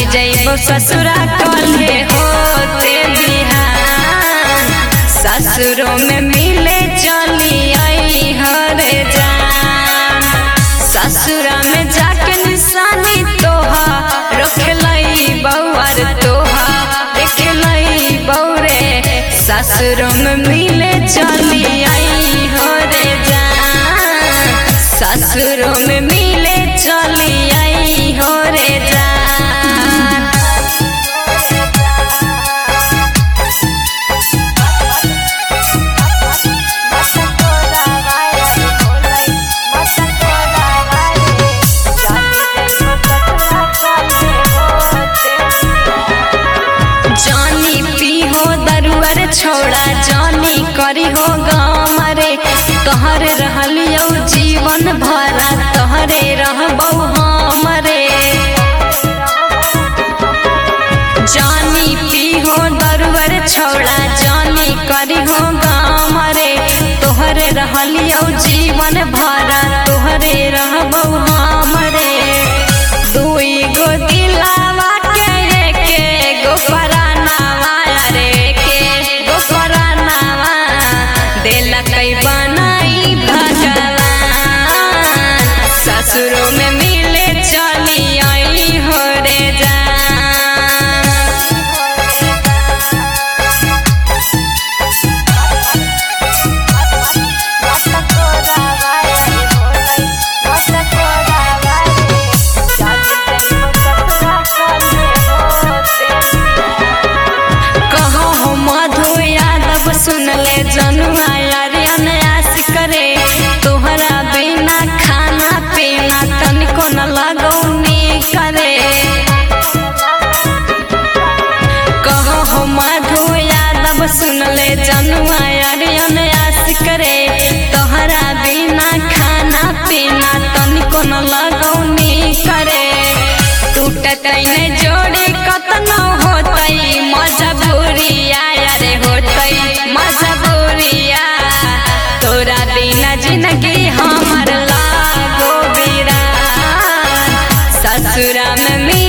जइबो ससुरा कल्हे होते बिहान, ससुरों में मिले चली आई हरे जान। ससुरा में जाके निशानी तोहा रखलई बउआर तोहा देखलई बउरे, ससुरों में मिले चली आई हरे जान, ससुरों में मिले चली आई हरे जान। जानी पीहो दरुअर छोड़ा जानी करी हो गाँव रे, तोहरे रहलियो जीवन भरा तोहरे रहबौ हमरे। जानी पीहो दरुअर छोड़ा जानी करी हो गाँव रे, तोहरे रहलियो जीवन भरा तोहरे रहबौ हमरे। दुई गो दिलावा के एके गो परानावा रे के गो परानावा देलकै बनाई भगवान, ससुरों में मिले चली आई हो रे जान। सुन ले जनुआ यारियन आस करे, तोहरा बिना खाना पीना तनिको न लगौनी करे। कहो मधु यादव सुन ले जनुआ यारियन आस करे, तोहरा बिना खाना पीना तनिको न लगौनी करे। टूटतै नहीं जोड़ी कतनो होतै मजबूरिया रे होतै मजबूरिया, तोरा बिना जिंदगी हमर लागो वीरान, ससुरा में